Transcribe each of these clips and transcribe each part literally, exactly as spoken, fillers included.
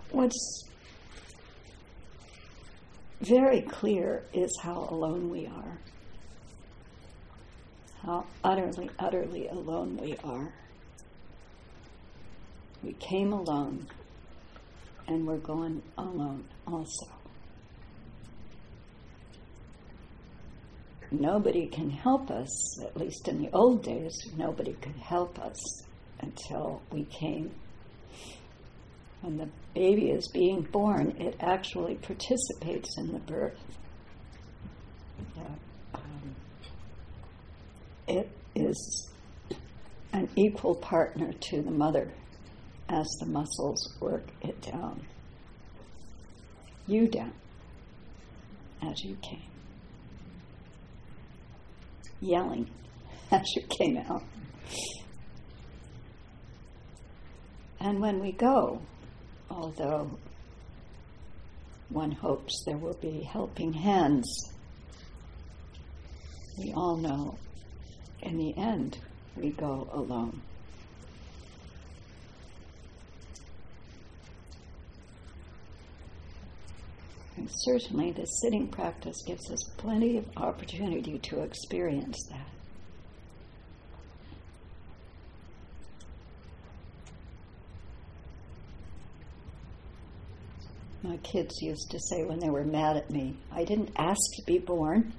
what's very clear is how alone we are. How utterly, utterly alone we are. We came alone, and we're going alone also. Nobody can help us, at least in the old days, nobody could help us until we came. When the baby is being born, it actually participates in the birth. Uh, um, it is an equal partner to the mother as the muscles work it down. You down, as you came. Yelling as you came out. And when we go, although one hopes there will be helping hands, we all know in the end we go alone. And certainly the sitting practice gives us plenty of opportunity to experience that. My kids used to say when they were mad at me, I didn't ask to be born.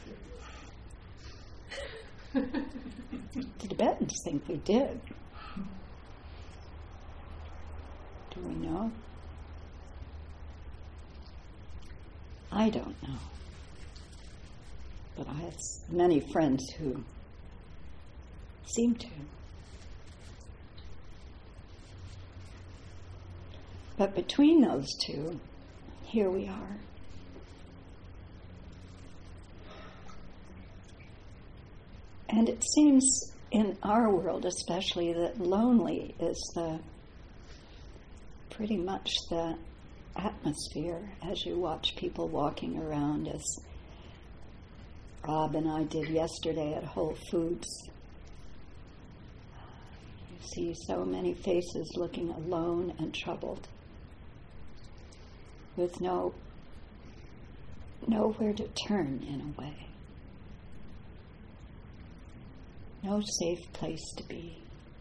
The Tibetans think we did. Do we know? I don't know. But I have many friends who seem to. But between those two, here we are. And it seems in our world especially that lonely is the pretty much the atmosphere as you watch people walking around, as Rob and I did yesterday at Whole Foods. You see so many faces looking alone and troubled, with no nowhere to turn in a way. No safe place to be.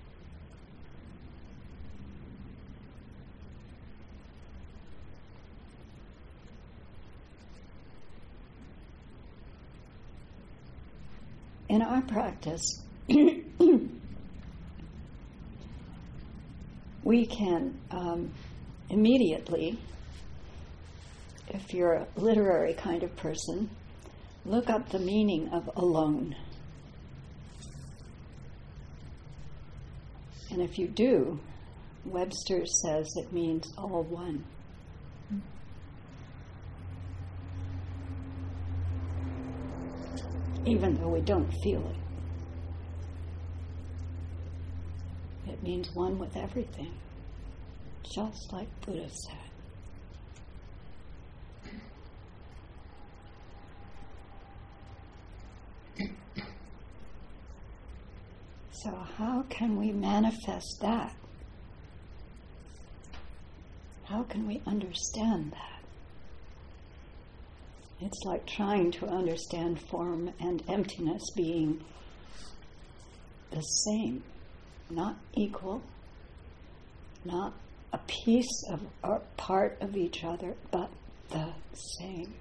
In our practice, we can um, immediately, if you're a literary kind of person, look up the meaning of alone. And if you do, Webster says it means all one. Even though we don't feel it. It means one with everything, just like Buddha said. So how can we manifest that? How can we understand that? It's like trying to understand form and emptiness being the same, not equal, not a piece of or part of each other, but the same.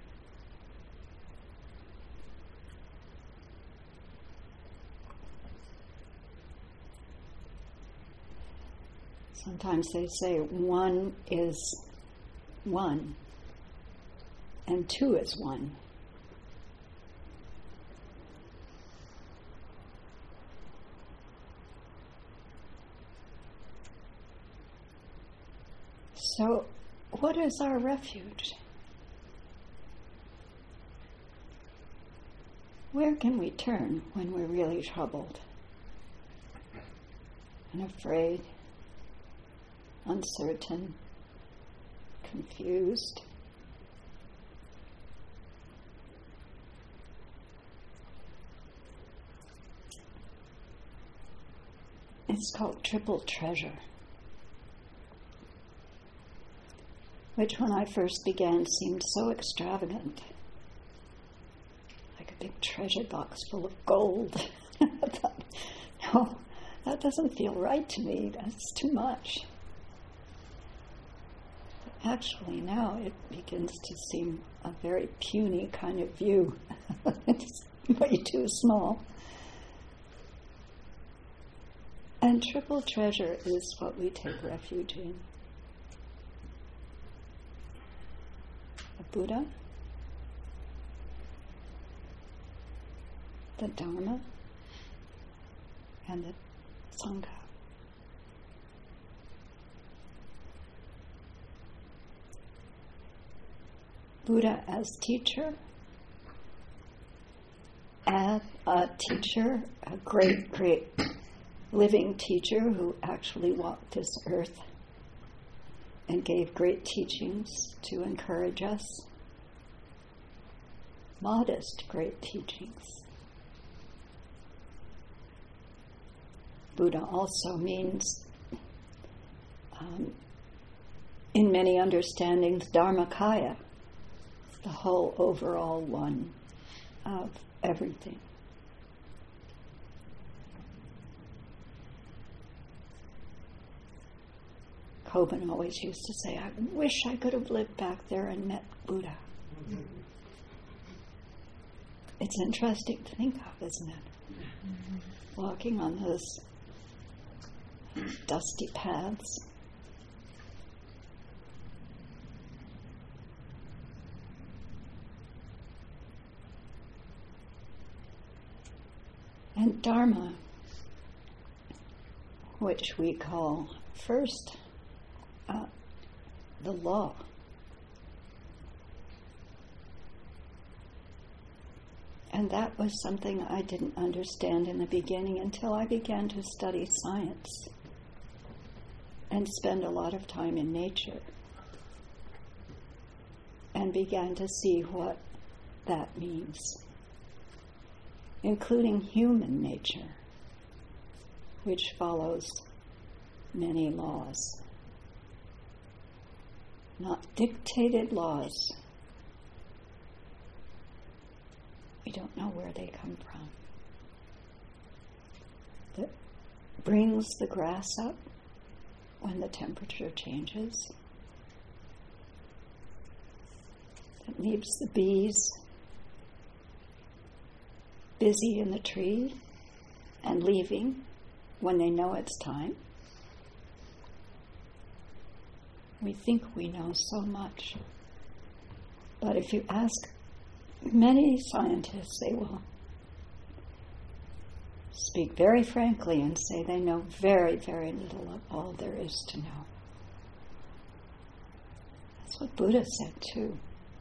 Sometimes they say one is one, and two is one. So, what is our refuge? Where can we turn when we're really troubled and afraid, uncertain, confused? It's called triple treasure. which when I first began seemed so extravagant, like a big treasure box full of gold. I thought, no, that doesn't feel right to me. That's too much. But actually, now it begins to seem a very puny kind of view. It's way too small. And triple treasure is what we take refuge in. The Buddha, the Dharma, and the Sangha. Buddha as teacher, as a teacher, a great, great living teacher who actually walked this earth and gave great teachings to encourage us. Modest, great teachings. Buddha also means, um, in many understandings, Dharmakaya, the whole overall one of everything. Koban always used to say, I wish I could have lived back there and met Buddha. Mm-hmm. It's interesting to think of, isn't it? Mm-hmm. Walking on those dusty paths. And Dharma, which we call first uh, the law. And that was something I didn't understand in the beginning until I began to study science and spend a lot of time in nature and began to see what that means, including human nature, which follows many laws. Not dictated laws. We don't know where they come from. That brings the grass up when the temperature changes. That leaves the bees busy in the tree and leaving when they know it's time. We think we know so much. But if you ask many scientists, they will speak very frankly and say they know very, very little of all there is to know. That's what Buddha said too.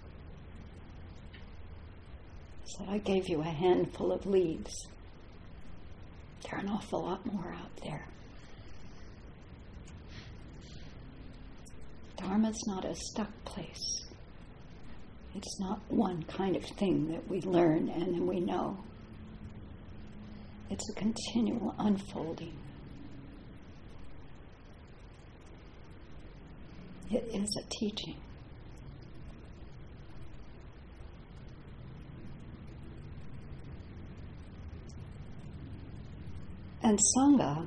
He said, I gave you a handful of leaves. There are an awful lot more out there. Dharma's not a stuck place. It's not one kind of thing that we learn and then we know. It's a continual unfolding. It is a teaching. And Sangha,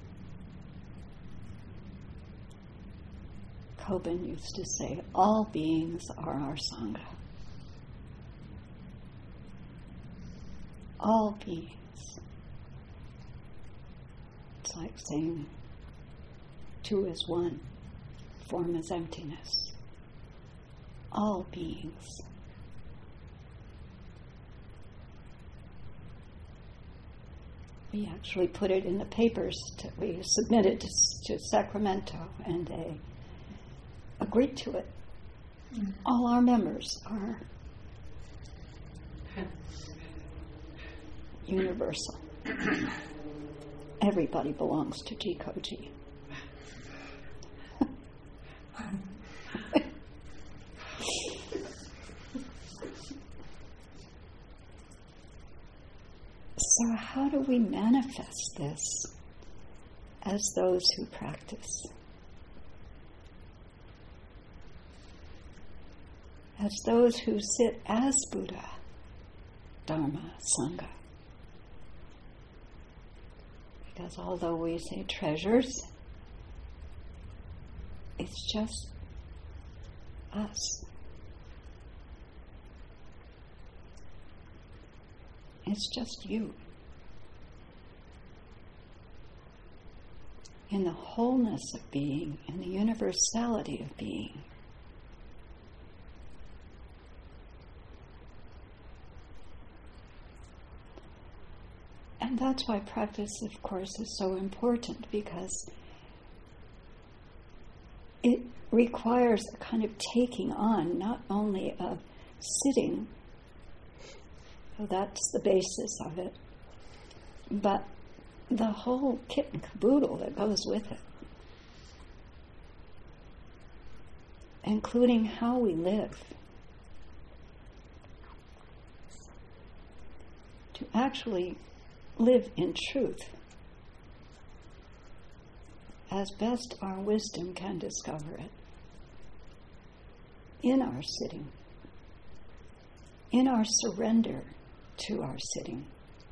Koban used to say, all beings are our Sangha. All beings. It's like saying two is one, form is emptiness. All beings. We actually put it in the papers that we submitted to, to Sacramento, and they agreed to it. Mm. All our members are universal. Everybody belongs to Jikoji. So how do we manifest this as those who practice? as those who sit as Buddha, Dharma, Sangha. Because although we say treasures, it's just us. It's just you. In the wholeness of being, in the universality of being. And that's why practice, of course, is so important, because it requires a kind of taking on, not only of sitting, so that's the basis of it, but the whole kit and caboodle that goes with it, including how we live. To actually live in truth as best our wisdom can discover it, in our sitting, in our surrender to our sitting,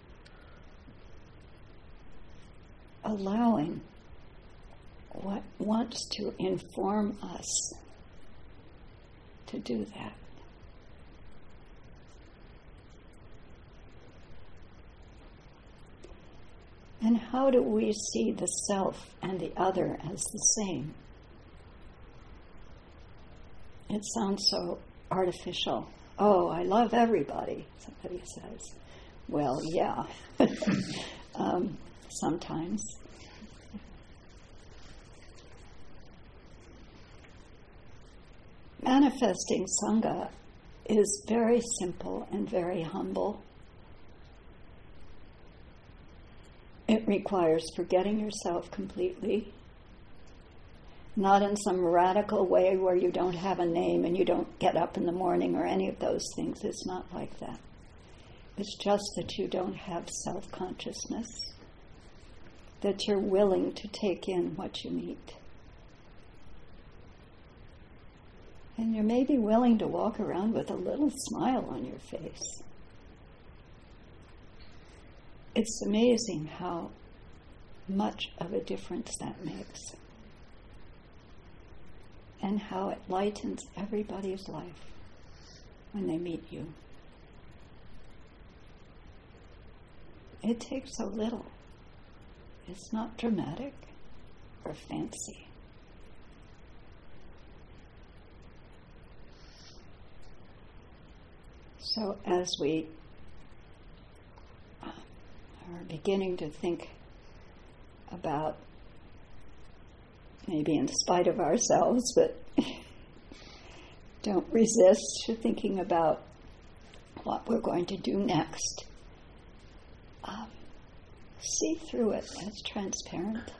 allowing what wants to inform us to do that. And how do we see the self and the other as the same? It sounds so artificial. Oh, I love everybody, somebody says. Well, yeah, um, sometimes. Manifesting Sangha is very simple and very humble. It requires forgetting yourself completely, not in some radical way where you don't have a name and you don't get up in the morning or any of those things. It's not like that. It's just that you don't have self-consciousness, that you're willing to take in what you meet. And you're maybe willing to walk around with a little smile on your face. It's amazing how much of a difference that makes, and how it lightens everybody's life when they meet you. It takes so little. It's not dramatic or fancy. So as we are beginning to think about, maybe in spite of ourselves, but don't resist to thinking about what we're going to do next. Um, see through it as transparent.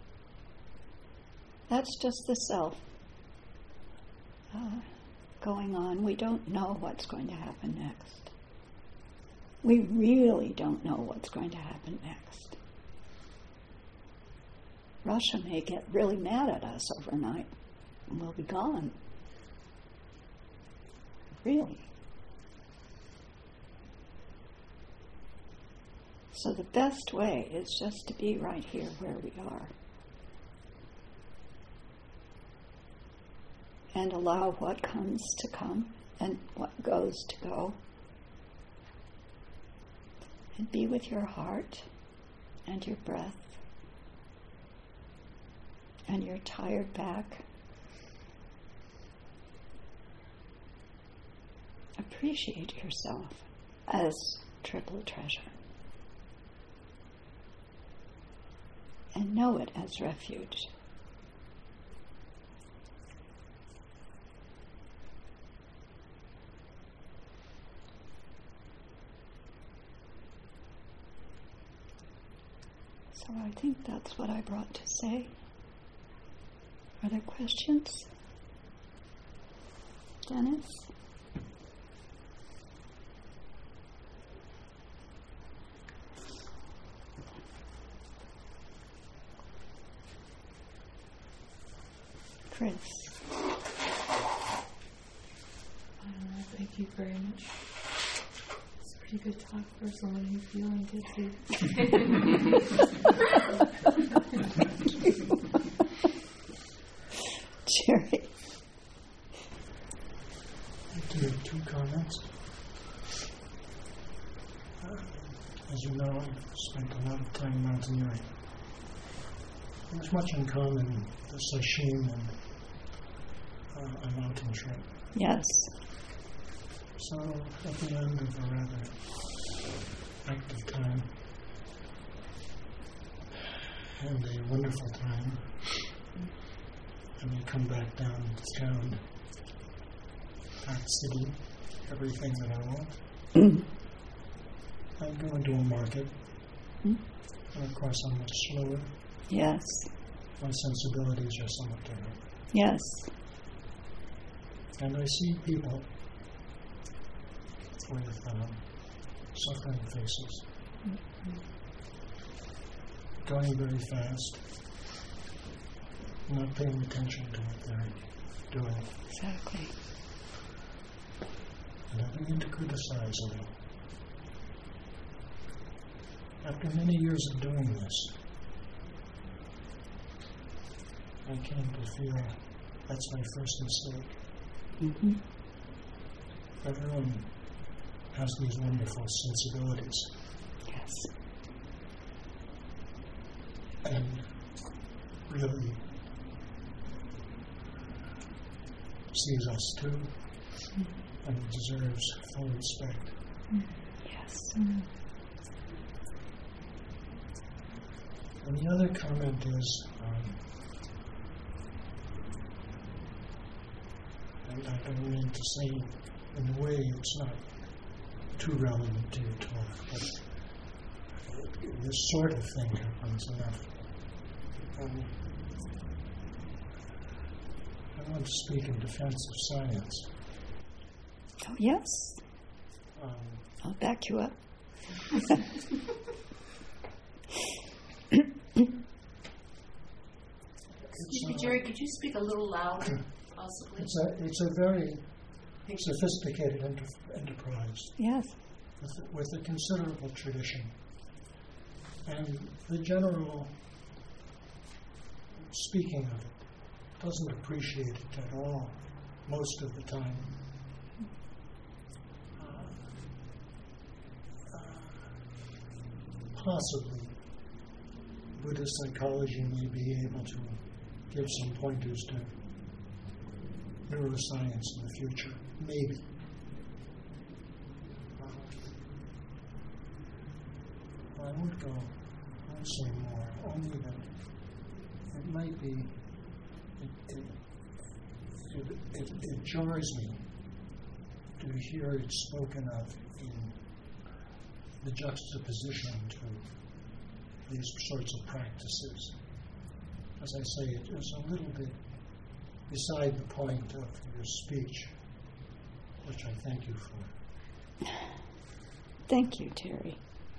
That's just the self uh, going on. We don't know what's going to happen next. We really don't know what's going to happen next. Russia may get really mad at us overnight, and we'll be gone. Really. So the best way is just to be right here where we are. And allow what comes to come and what goes to go. And be with your heart and your breath and your tired back. Appreciate yourself as triple treasure. And know it as refuge. So I think that's what I brought to say. Are there questions? Dennis? Chris? Thank you very much. It's a pretty good talk for someone who's feeling dizzy. Jerry. I'd like to make two comments. Uh, as you know, I've spent a lot of time mountaineering. There's much in common with sashim and uh, a mountain trip. Yes. So, at the end of a rather active time, and a wonderful time, and we come back down to town, that city, everything that I want. Mm. I go into a market, Mm. and of course I'm much slower. Yes. My sensibilities are somewhat different. Yes. And I see people with um, suffering faces, mm-hmm. going very fast, not paying attention to what they're doing. Exactly. And I begin to criticize a little. After many years of doing this, I came to feel that's my first mistake. Mm-hmm. Everyone has these wonderful sensibilities. Yes. And really sees us too, mm-hmm. and deserves full respect. Mm-hmm. Yes. Mm-hmm. And the other comment is, um, and I don't mean to say in a way it's not too relevant to your talk, but this sort of thing happens enough. Um, I want to speak in defense of science. Oh, yes. Um, I'll back you up. Excuse me, Jerry, could you speak a little louder, possibly? It's a, it's a very sophisticated enter- enterprise. Yes. With, with a considerable tradition. And the general speaking of it doesn't appreciate it at all, most of the time. Uh, uh, possibly, Buddhist psychology may be able to give some pointers to neuroscience in the future. Maybe. Uh, I won't go, I won't say more, only that it might be, it, it, it, it, it jars me to hear it spoken of in the juxtaposition to these sorts of practices. As I say, it is a little bit beside the point of your speech, which I thank you for. Thank you, Terry.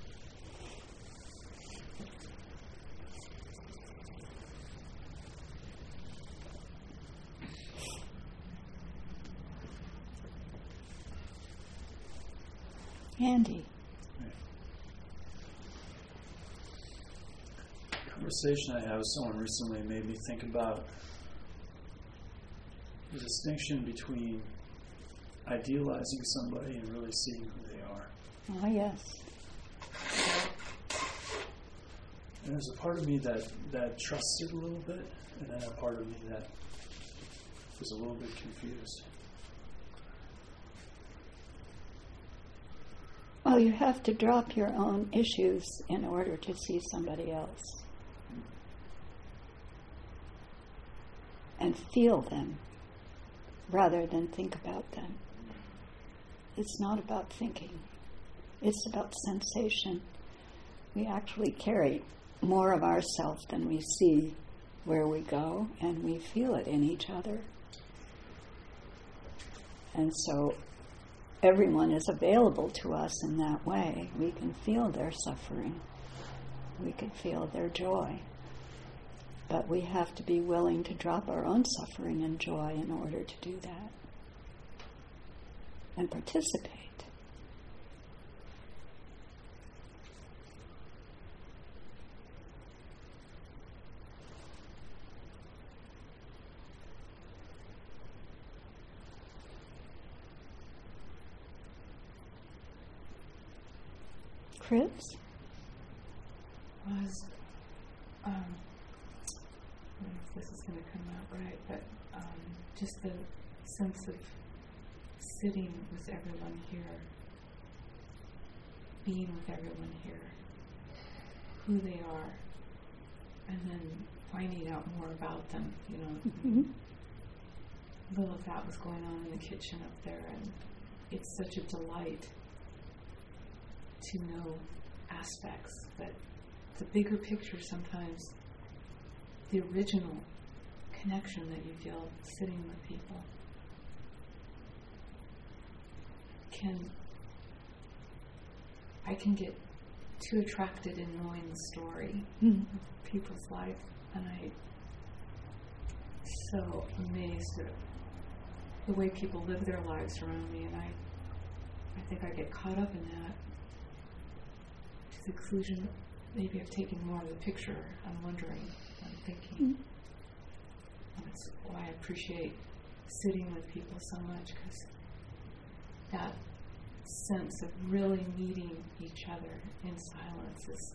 Andy. A conversation I had with someone recently made me think about the distinction between idealizing somebody and really seeing who they are. Oh, yes. And there's a part of me that, that trusts it a little bit, and then a part of me that was a little bit confused. Well, you have to drop your own issues in order to see somebody else. And feel them rather than think about them. It's not about thinking. It's about sensation. We actually carry more of ourself than we see where we go, and we feel it in each other. And so everyone is available to us in that way. We can feel their suffering. We can feel their joy. But we have to be willing to drop our own suffering and joy in order to do that. and participate. Chris? Was, um, I don't know if this is going to come out right, but um, just the sense of sitting with everyone here, being with everyone here, who they are, and then finding out more about them, you know. Mm-hmm. A little of that was going on in the kitchen up there, and it's such a delight to know aspects that the bigger picture, sometimes the original connection that you feel sitting with people can, I can get too attracted in knowing the story Mm. of people's life, and I'm so amazed at the way people live their lives around me, and I I think I get caught up in that to the exclusion. Maybe I've taken more of the picture. I'm wondering, I'm thinking. Mm. And that's why I appreciate sitting with people so much, because that sense of really meeting each other in silence is,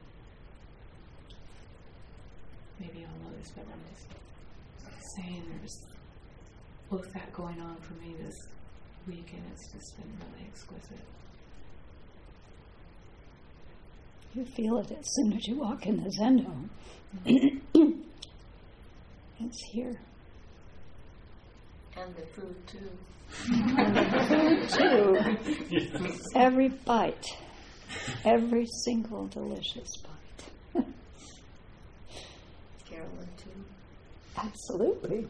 maybe I'll know this, but I'm just saying there's both that going on for me this week, and it's just been really exquisite. You feel it as soon as you walk in the Zendo. Mm-hmm. It's here. And the food too. And the food too. Yes. Every bite. Every single delicious bite. Carolyn too. Absolutely.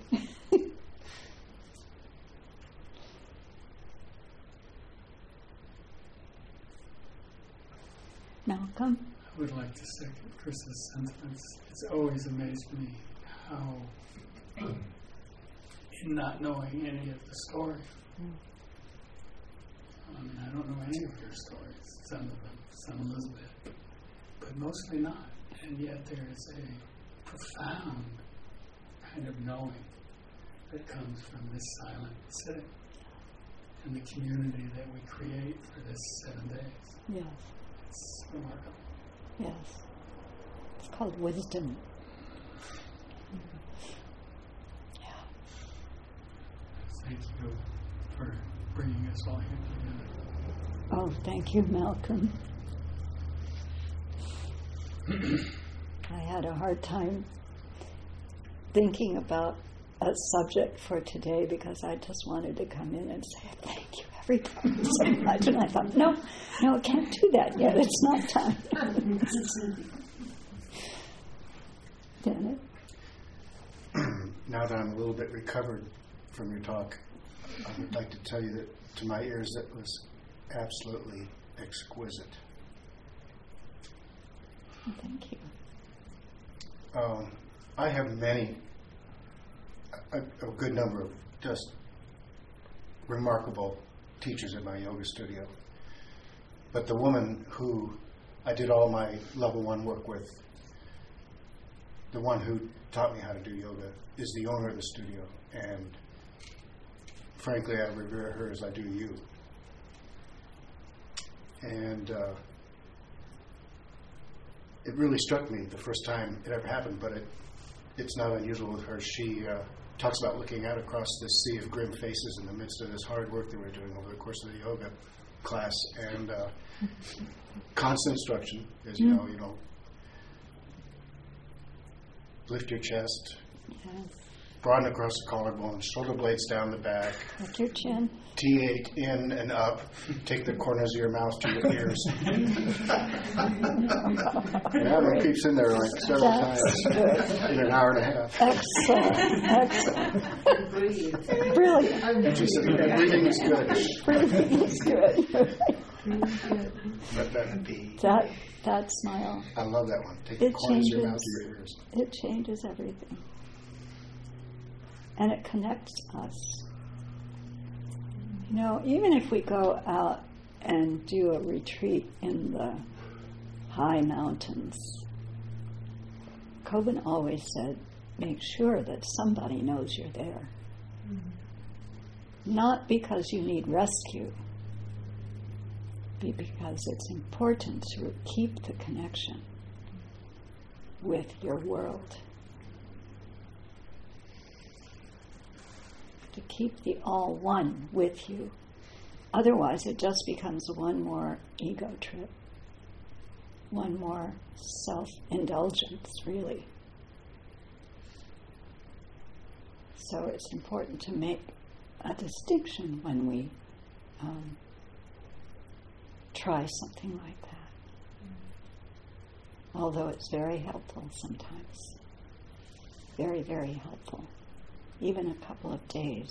Malcolm? I would like to second Chris's sentiments. It's always amazed me how, in not knowing any of the story, I mean, I don't know any of your stories, some of them, some Elizabeth, but mostly not. And yet there is a profound kind of knowing that comes from this silent sitting and the community that we create for this seven days. Yes. It's remarkable. Yes. It's called wisdom. Yeah. Thank you for bringing us all here together. Oh, thank you, Malcolm. I had a hard time thinking about a subject for today because I just wanted to come in and say thank you, everybody, so much. And I thought, no, no, I can't do that yet. It's not time. Janet? Now that I'm a little bit recovered from your talk, I would like to tell you that to my ears it was absolutely exquisite. Thank you. Um, I have many, a, a good number of just remarkable teachers at my yoga studio. But the woman who I did all my level one work with, the one who taught me how to do yoga, is the owner of the studio. And frankly, I revere her as I do you. And uh, it really struck me the first time it ever happened, but it it's not unusual with her. She uh, talks about looking out across this sea of grim faces in the midst of this hard work that we're doing over the course of the yoga class, and uh, constant instruction, as you know, you know, lift your chest, Yes. broaden across the collarbone, shoulder blades down the back, Lift your chin. T eight in and up, take the corners of your mouth to your ears. Yeah, it keeps in there like several That's times good. in an hour and a half. Excellent. Excellent. Breathe. Brilliant. And she said, yeah, breathing is good. Breathing is good. But that B, That, that smile, I love that one. Take the It corners of your mouth changes. to your ears. it changes everything. And it connects us. You know, even if we go out and do a retreat in the high mountains, Kobun always said, make sure that somebody knows you're there. Mm-hmm. Not because you need rescue, but because it's important to keep the connection with your world. To keep the all one with you. Otherwise, it just becomes one more ego trip, one more self-indulgence, really. So it's important to make a distinction when we um, try something like that. Mm. Although it's very helpful sometimes. Very, very helpful. Even a couple of days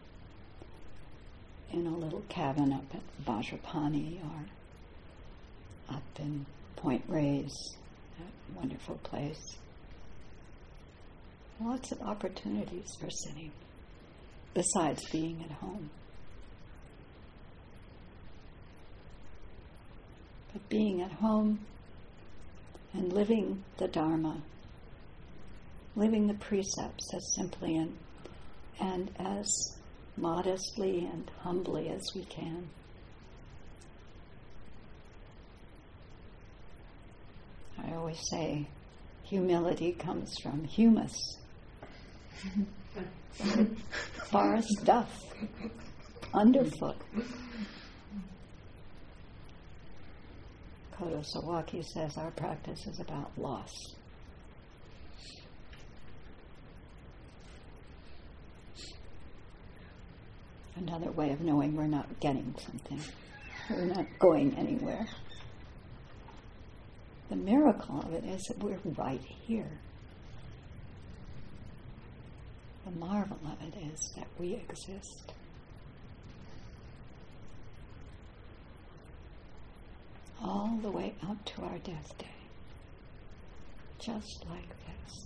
in a little cabin up at Vajrapani or up in Point Reyes, a wonderful place. Lots of opportunities for sitting, besides being at home. But being at home and living the Dharma, living the precepts as simply and, and as modestly and humbly as we can. I always say humility comes from humus. Forest stuff, underfoot. Kodo Sawaki says our practice is about loss. Another way of knowing we're not getting something. We're not going anywhere. The miracle of it is that we're right here. The marvel of it is that we exist. All the way up to our death day. Just like this.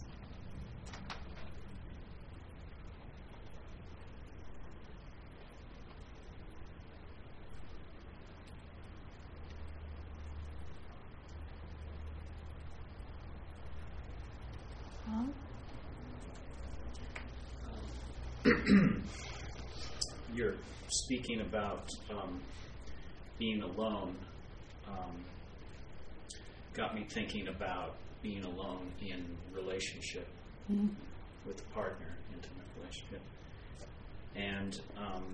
You're speaking about um, being alone. Um, got me thinking about being alone in relationship mm-hmm. with a partner, intimate relationship. And um,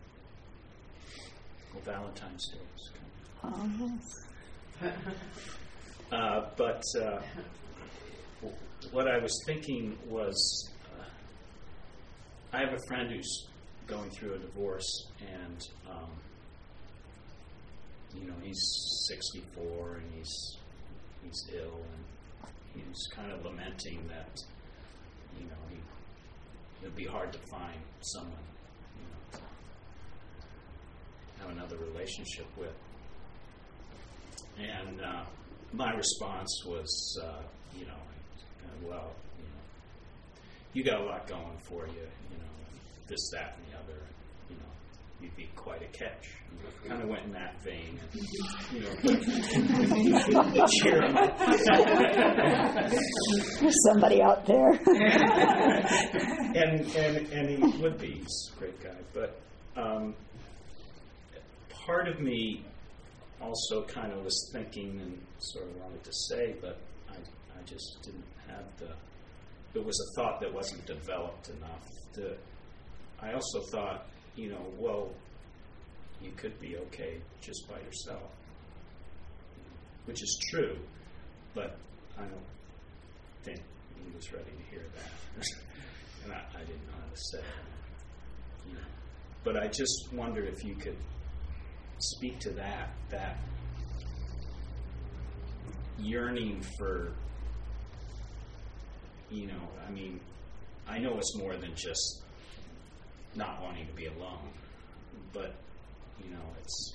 well, Valentine's Day is coming. Oh, yes. uh, but uh, what I was thinking was, uh, I have a friend who's going through a divorce, and um, you know, he's sixty-four and he's he's ill, and he's kind of lamenting that, you know, he it'll be hard to find someone, you know, to have another relationship with. And uh, my response was, uh, you know, kind of, well, you know, you got a lot going for you, you know, this, that, and the other, you know, you'd be quite a catch. And kind of went in that vein, and, you know, cheer him up. There's somebody out there. and, and and he would be, he's a great guy. But um, part of me also kind of was thinking and sort of wanted to say, but I, I just didn't have the, it was a thought that wasn't developed enough. To, I also thought, you know, well, you could be okay just by yourself, which is true, but I don't think he was ready to hear that. And I, I didn't know how to say it. You know. But I just wonder if you could speak to that, that yearning for, you know, I mean, I know it's more than just not wanting to be alone, but, you know, it's,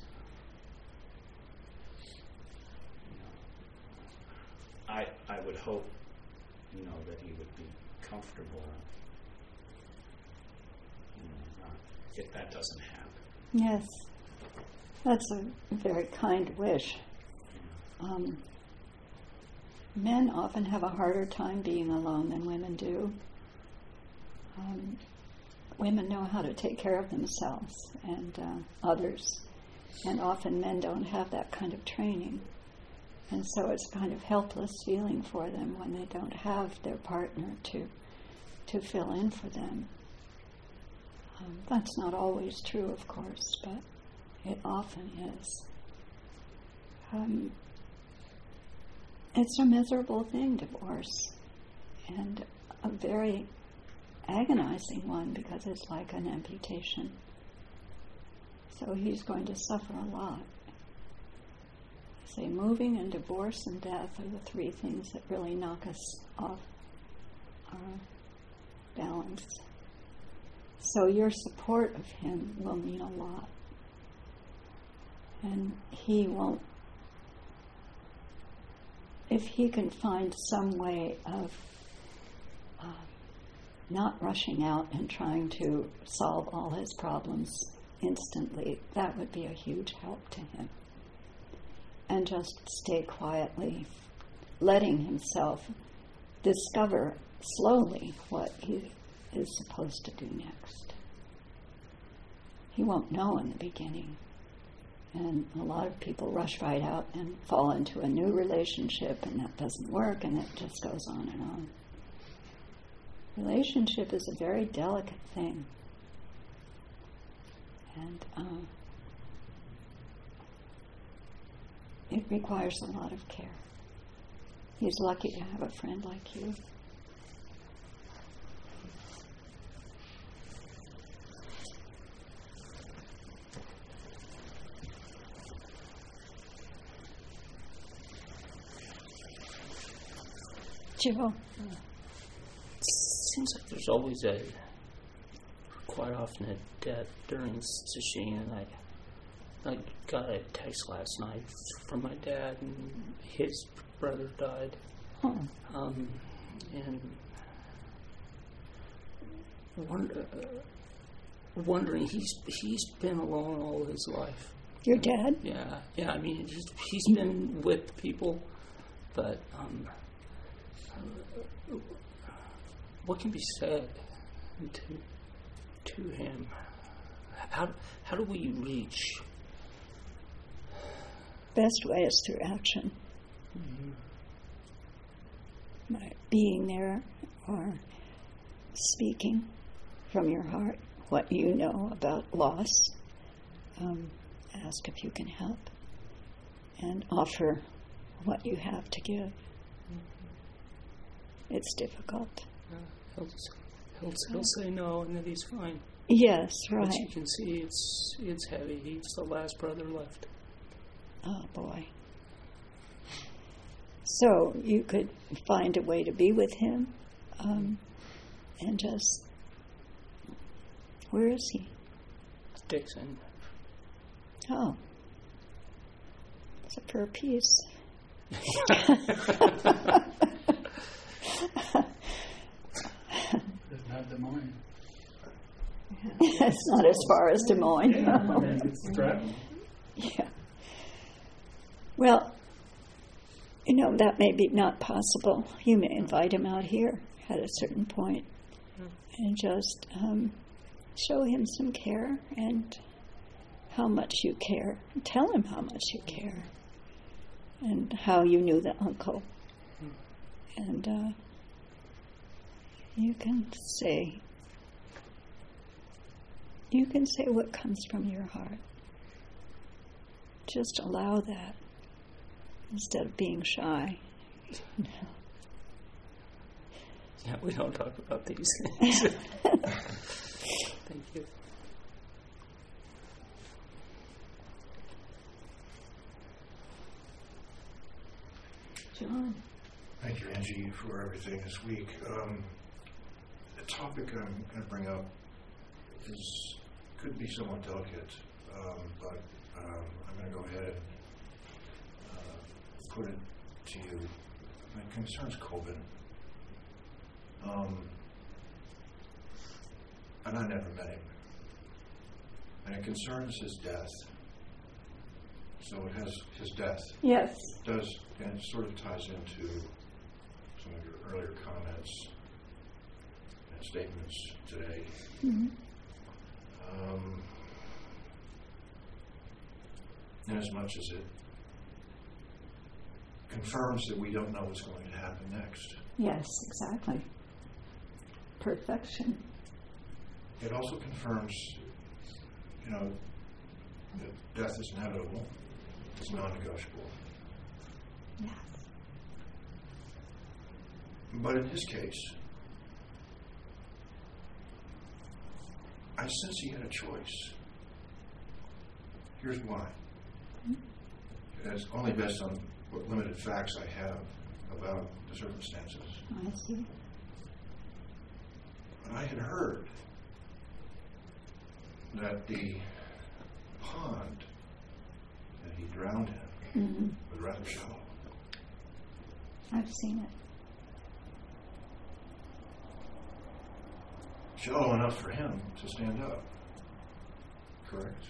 you know, I I would hope, you know, that he would be comfortable, you know, not, if that doesn't happen, Yes, that's a very kind wish. Um, men often have a harder time being alone than women do. Um, women know how to take care of themselves and uh, others, and often men don't have that kind of training. And so it's a kind of helpless feeling for them when they don't have their partner to to fill in for them. Um, that's not always true, of course, but it often is. Um, it's a miserable thing, divorce, and a very agonizing one because it's like an amputation. So he's going to suffer a lot. Say, moving and divorce and death are the three things that really knock us off our balance. So your support of him will mean a lot. And he won't, if he can find some way of uh, not rushing out and trying to solve all his problems instantly, that would be a huge help to him. And just stay quietly, letting himself discover slowly what he is supposed to do next. He won't know in the beginning. And a lot of people rush right out and fall into a new relationship, and that doesn't work, and it just goes on and on. Relationship is a very delicate thing. And um, it requires a lot of care. He's lucky to have a friend like you. Joe. It seems like there's always a, quite often a death during Sesshin, and I I got a text last night from my dad, and his brother died. Oh. Um, and wonder, uh, wondering, he's he's been alone all his life. Your dad? Yeah, yeah. I mean, he's he's been with people, but um, uh, what can be said to to him? How how do we reach? Best way is through action. Mm-hmm. By being there or speaking from your heart what you know about loss. Um, ask if you can help and offer what you have to give. Mm-hmm. It's difficult. Uh, he'll, he'll, he'll say no and that he's fine. Yes, right. But you can see it's it's heavy. He's the last brother left. Oh, boy. So you could find a way to be with him um, and just... Where is he? Dixon. Oh. It's a per piece. It's not Des Moines. It's not as far as Des Moines. Yeah, I mean, it's threatening. Yeah. Well, you know, that may be not possible. You may invite him out here at a certain point and just um, show him some care and how much you care. Tell him how much you care and how you knew the uncle. And uh, you can say, you can say what comes from your heart. Just allow that instead of being shy. Yeah, we don't talk about these things. Thank you. John. Thank you, Angie, for everything this week. Um, the topic I'm going to bring up is could be somewhat delicate, um, but um, I'm going to go ahead and uh, put it to you. It concerns Coben. Um, and I never met him. and it concerns his death. So it has his death. Yes. Does, and it sort of ties into some of your earlier comments and statements today. Mm-hmm. Um, in as much as it confirms that we don't know what's going to happen next. Yes, exactly. Perfection. It also confirms, you know, that death is inevitable. It's non-negotiable. Yes. But in his case, I sense he had a choice. Here's why. Mm-hmm. It's only based on what limited facts I have about the circumstances. I see. But I had heard that the pond that he drowned in mm-hmm. was rather shallow. I've seen it. Shallow enough for him to stand up. Correct?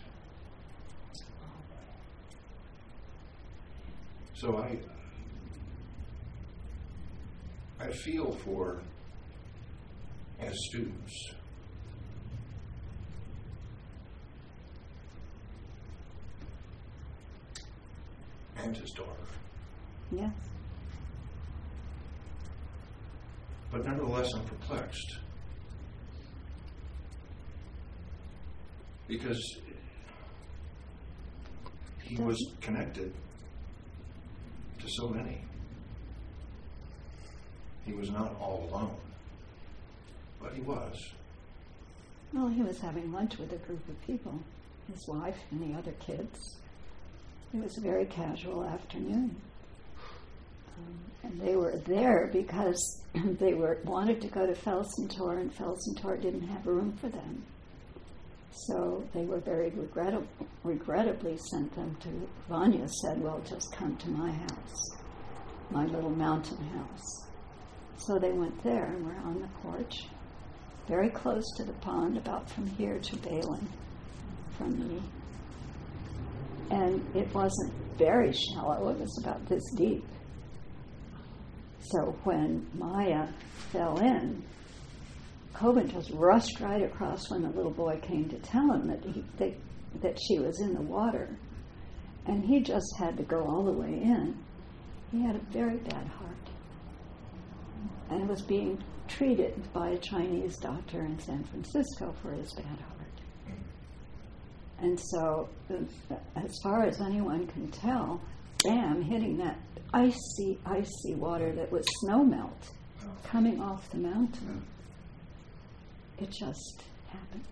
So I I feel for, as students, and his daughter. Yes. But nevertheless, I'm perplexed. Because he was connected to so many. He was not all alone, but he was. Well, he was having lunch with a group of people, his wife and the other kids. It was a very casual afternoon. Um, and they were there because they were wanted to go to Felsentor, and Felsentor didn't have room for them. So they were very regrettab- regrettably sent them to, Vanya said, well, just come to my house, my little mountain house. So they went there and were on the porch, very close to the pond, about from here to Balin, from me. And it wasn't very shallow, it was about this deep. So when Maya fell in, Coben just rushed right across when the little boy came to tell him that he, that, that she was in the water. And he just had to go all the way in. He had a very bad heart. And was being treated by a Chinese doctor in San Francisco for his bad heart. And so, as far as anyone can tell, bam, hitting that icy, icy water that was snow melt coming off the mountain. It just happened.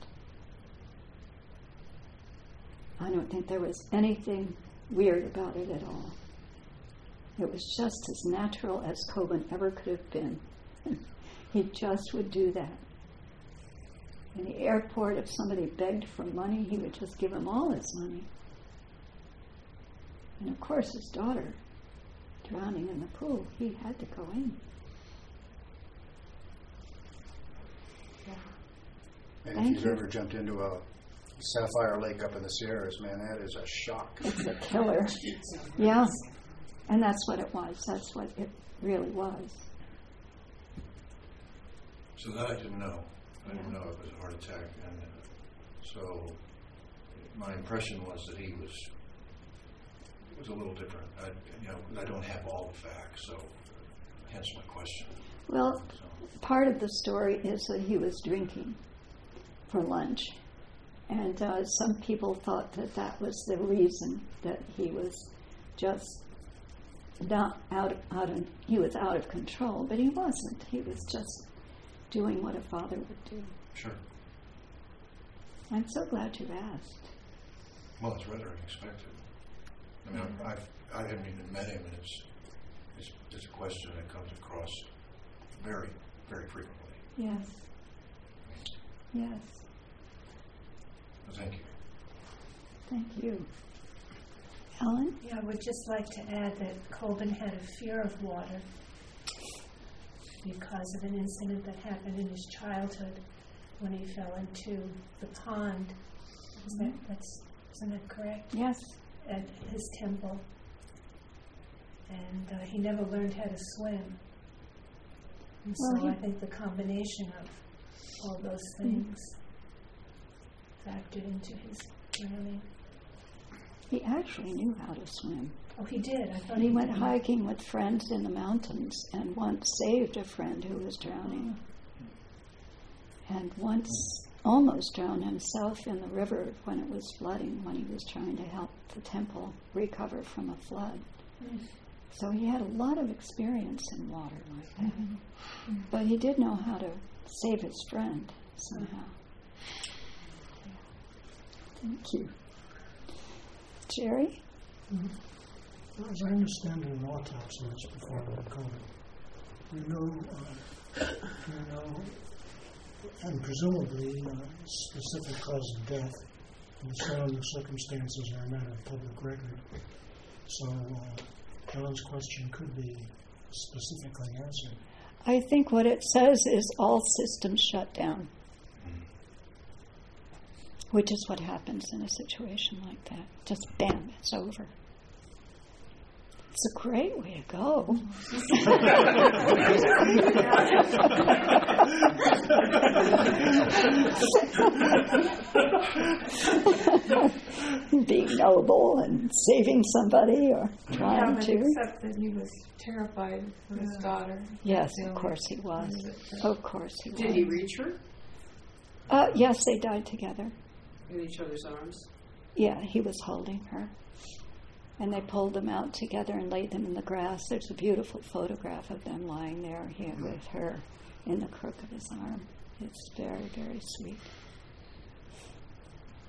I don't think there was anything weird about it at all. It was just as natural as Coben ever could have been. He just would do that. In the airport, if somebody begged for money, he would just give them all his money. And of course, his daughter drowning in the pool, he had to go in. And Thank if you've you. ever jumped into a sapphire lake up in the Sierras, man, that is a shock. It's a killer. Yeah. And that's what it was. That's what it really was. So that I didn't know. I didn't know it was a heart attack. And uh, so my impression was that he was was a little different. I, you know, I don't have all the facts, so hence my question. Well, So, part of the story is that he was drinking for lunch. And uh, some people thought that that was the reason that he was just not out, out of, he was out of control, but he wasn't. He was just doing what a father would do. sure. I'm so glad you asked. Well, it's rather unexpected. I mean, I've, I've, I haven't even met him, and it's, it's, it's a question that comes across very, very frequently. Yes. Yes. So thank you. Thank you. Ellen? Yeah, I would just like to add that Coben had a fear of water because of an incident that happened in his childhood when he fell into the pond Is that, that's, isn't that correct? Yes. At his temple. And uh, he never learned how to swim. And Well, so he- I think the combination of all those things factored into his drowning. He actually knew how to swim. Oh, he did. I thought He he went didn't. hiking with friends in the mountains and once saved a friend who was drowning. And once almost drowned himself in the river when it was flooding, when he was trying to help the temple recover from a flood. Mm. So he had a lot of experience in water like that. Mm-hmm. But he did know how to save his friend somehow. Yeah. Thank you. Jerry? Mm-hmm. As I understand in an autopsy that's performed in COVID, you know, uh, you know, and presumably uh, specific cause of death and surrounding circumstances are a matter of public record. So uh, John's question could be specifically answered. I think what it says is all systems shut down, which is what happens in a situation like that. Just bam, it's over. It's a great way to go. Being noble and saving somebody or Yeah, trying but to. except that he was terrified for his daughter. Yes, That's of the course he was. only thing that- Of course he was. Did he reach her Uh, yes, they died together. in each other's arms? Yeah, he was holding her. And they pulled them out together and laid them in the grass. There's a beautiful photograph of them lying there here with her in the crook of his arm. It's very, very sweet.